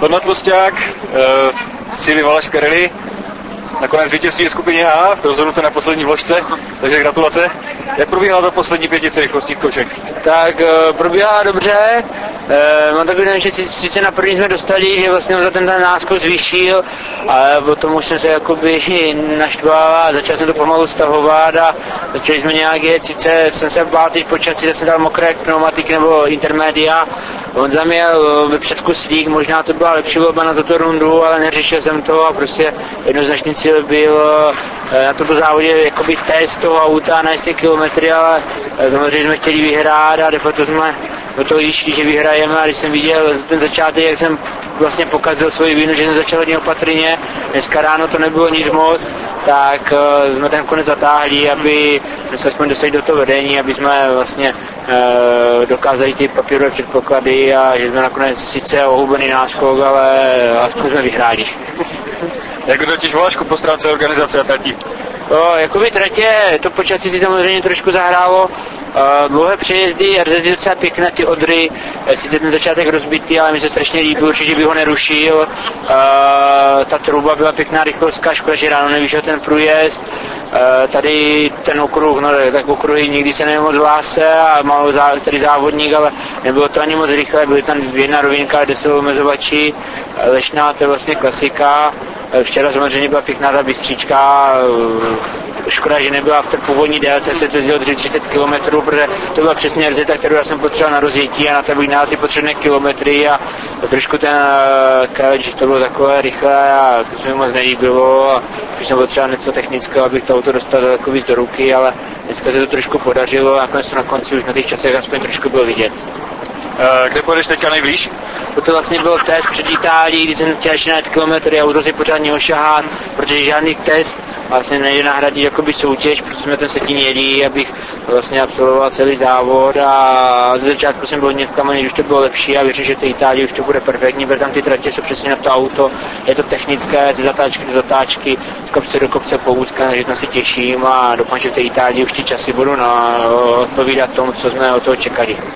Tonda Tlusťák, Silvy Valašské rally, nakonec vítězství v skupině A, rozhodnuté na poslední vložce, takže gratulace. Jak probíhala ta poslední pětice rychlostních koček? Tak probíhala dobře, mám takový den, že sice na první jsme dostali, že vlastně za ten náskok zvýšil, ale potom už jsem se jakoby naštval a začal jsem to pomalu stahovat a začali jsme nějak jet, sice jsem se bál teď počasí, že jsem dal mokré pneumatiky nebo intermedia, on zaměl ve předku slík, možná to byla lepší volba na tuto rundu, ale neřešil jsem to a prostě jednoznačný cíl byl na tomto závodě jakoby test toho auta na jistý kilometry, ale samozřejmě jsme chtěli vyhrát a de facto jsme do toho išli, že vyhrajeme a když jsem viděl ten začátek, jak jsem vlastně pokazil svoji vínu, že jsem začal hodně opatrně, dneska ráno to nebylo nic moc, tak jsme ten konec zatáhli, aby jsme se aspoň dostali do toho vedení, aby jsme vlastně dokázali ty papírové předpoklady a že jsme nakonec sice ohubený náskok, ale aspoň jsme vyhráli. Jak totiž Valašku po stránce organizace a tratí? Jakoby tratě, to počasí si samozřejmě trošku zahrálo, dlouhé přejezdy, RZ je docela pěkné, ty Odry, sice ten začátek rozbitý, ale mi se strašně líbil, určitě bych ho nerušil, ta truba byla pěkná rychlostka, škoda, že ráno nevyšel ten průjezd, tady ten okruh, no tak okruhy nikdy se nemohl zvláse a mal tady závodník, ale nebylo to ani moc rychle, byly tam jedna rovinka, kde jsou omezovači, Lešná, to je vlastně klasika. Včera samozřejmě byla pěkná ta bystříčka, škoda, že nebyla v té původní délce, se to jezdilo 30 km, protože to byla přesně RZ, kterou já jsem potřeboval na rozjetí a na to bych dal ty potřebné kilometry a trošku ten že to bylo takové rychlé a to se mi moc nelíbilo a když jsem potřeboval něco technického, abych to auto dostal jako víc do ruky, ale dneska se to trošku podařilo a nakonec to na konci už na těch časech aspoň trošku bylo vidět. Kde pojedeš teďka nejblíž? To vlastně byl test před Itálií, kdy jsem chtěl ještě na kilometry, auto si pořád neošahat, protože žádný test vlastně nejde nahradit jakoby soutěž, protože jsme ten setin jeli, abych vlastně absolvoval celý závod a ze začátku jsem byl hodně zklamaný, že už to bylo lepší a věřím, že té Itálii už to bude perfektní, protože tam ty tratě jsou přesně na to auto, je to technické, ze zatáčky do zatáčky, z kopce do kopce pouzka, takže tam si těším a doufám, že v té Itálii už ty časy budou odpovídat tomu, co jsme od toho čekali.